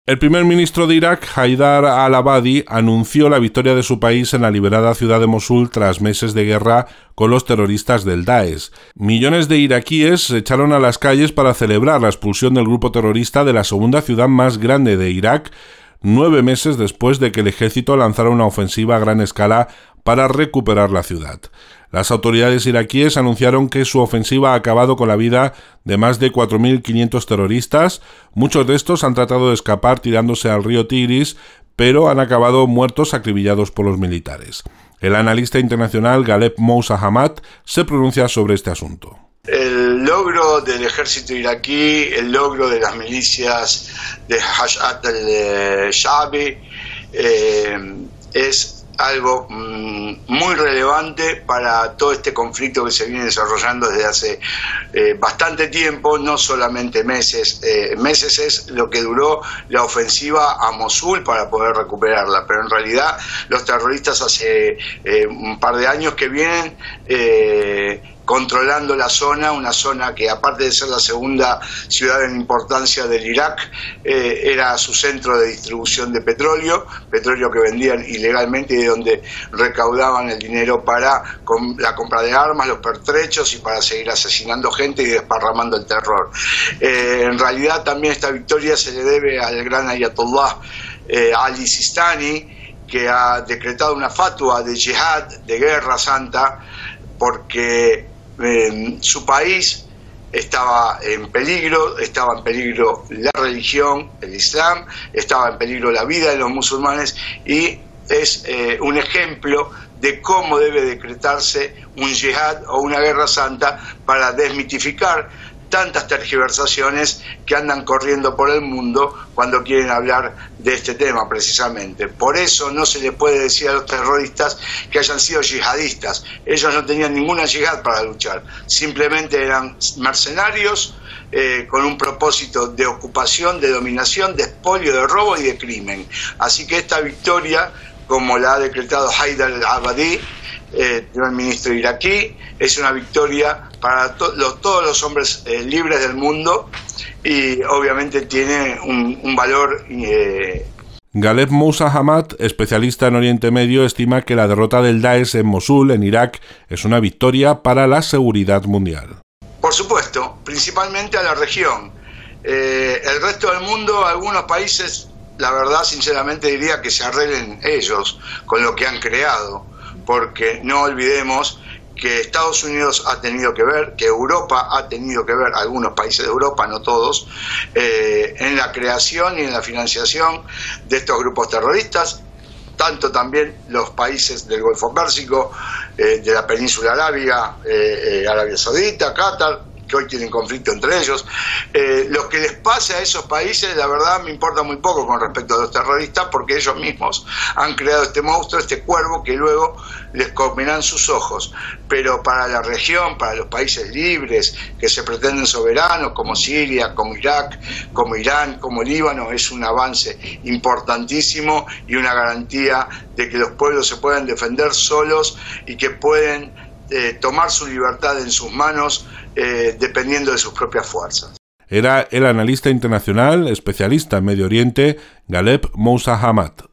El primer ministro de Irak, Haidar al-Abadi, anunció la victoria de su país en la liberada ciudad de Mosul tras meses de guerra con los terroristas del Daesh. Millones de iraquíes se echaron a las calles para celebrar la expulsión del grupo terrorista de la segunda ciudad más grande de Irak, 9 meses después de que el ejército lanzara una ofensiva a gran escala para recuperar la ciudad. Las autoridades iraquíes anunciaron que su ofensiva ha acabado con la vida de más de 4.500 terroristas. Muchos de estos han tratado de escapar tirándose al río Tigris, pero han acabado muertos acribillados por los militares. El analista internacional Ghaleb Moussa Hamad se pronuncia sobre este asunto. El logro del ejército iraquí, el logro de las milicias de Hayat al-Sha'bi es algo muy relevante para todo este conflicto que se viene desarrollando desde hace bastante tiempo, no solamente meses. Meses es lo que duró la ofensiva a Mosul para poder recuperarla, pero en realidad los terroristas hace un par de años que vienen controlando la zona, una zona que aparte de ser la segunda ciudad en importancia del Irak, era su centro de distribución de petróleo que vendían ilegalmente y de donde recaudaban el dinero para la compra de armas, los pertrechos y para seguir asesinando gente y desparramando el terror. En realidad también esta victoria se le debe al gran ayatollah Ali Sistani, que ha decretado una fatua de jihad, de guerra santa, porque su país estaba en peligro la religión, el Islam, estaba en peligro la vida de los musulmanes y es un ejemplo de cómo debe decretarse un jihad o una guerra santa para desmitificar tantas tergiversaciones que andan corriendo por el mundo cuando quieren hablar de este tema precisamente. Por eso no se les puede decir a los terroristas que hayan sido yihadistas. Ellos no tenían ninguna yihad para luchar, simplemente eran mercenarios con un propósito de ocupación, de dominación, de expolio, de robo y de crimen. Así que esta victoria, como la ha decretado Haidar al-Abadi, primer ministro iraquí, es una victoria para todos los hombres libres del mundo y obviamente tiene un valor. Ghaleb Moussa Hamad, especialista en Oriente Medio, estima que la derrota del Daesh en Mosul, en Irak, es una victoria para la seguridad mundial. Por supuesto, principalmente a la región. El resto del mundo, algunos países, la verdad, sinceramente diría que se arreglen ellos con lo que han creado, porque no olvidemos que Estados Unidos ha tenido que ver, que Europa ha tenido que ver, algunos países de Europa, no todos, en la creación y en la financiación de estos grupos terroristas, tanto también los países del Golfo Pérsico, de la península arábiga, Arabia Saudita, Qatar, que hoy tienen conflicto entre ellos. Lo que les pase a esos países, la verdad, me importa muy poco con respecto a los terroristas, porque ellos mismos han creado este monstruo, este cuervo, que luego les comerán sus ojos. Pero para la región, para los países libres, que se pretenden soberanos, como Siria, como Irak, como Irán, como Líbano, es un avance importantísimo y una garantía de que los pueblos se pueden defender solos y que pueden tomar su libertad en sus manos dependiendo de sus propias fuerzas. Era el analista internacional, especialista en Medio Oriente, Ghaleb Moussa Hamad.